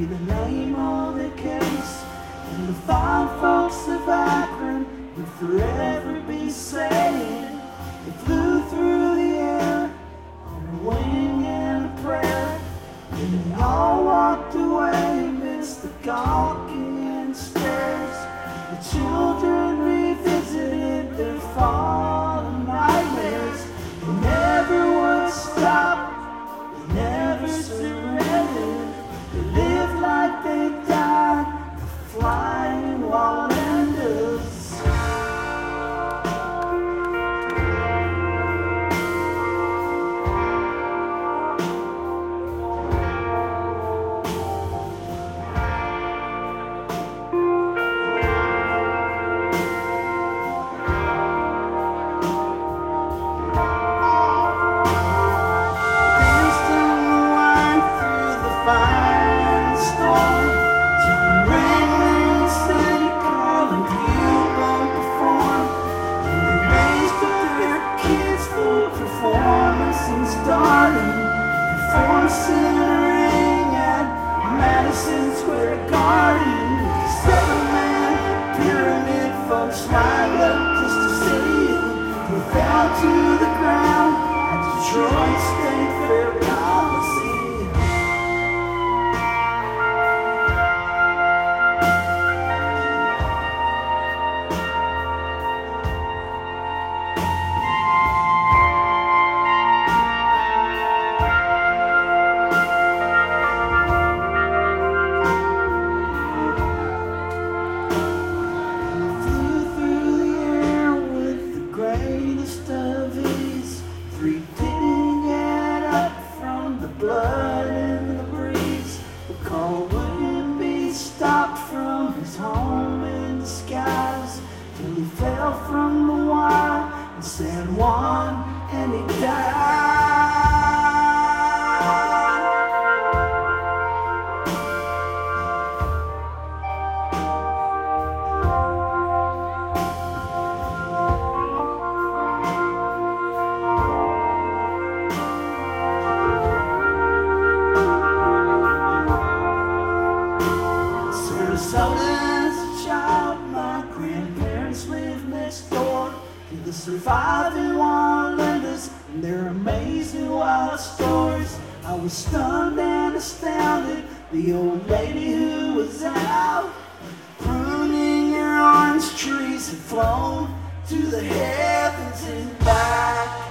the name on the case. And the fine folks of Akron would forever be saying, they flew through the air on a wing and a prayer. And they all walked away amidst the gawking and stares. The children revisited their fallen nightmares. They never would stop, they never surrendered. They lived like they died, the flying Wallendas. Centering at Madison Square Garden, 7-man pyramid folks lined up just to see it. They fell to the ground at Detroit State Fair Coliseum. Blood in the breeze, the call wouldn't be stopped from his home in the skies, till he fell from the wire in San Juan and he died. As a child, my grandparents lived next door to the surviving Wallendas and their amazing wild stories. I was stunned and astounded. The old lady who was out pruning her orange trees had flown to the heavens and back.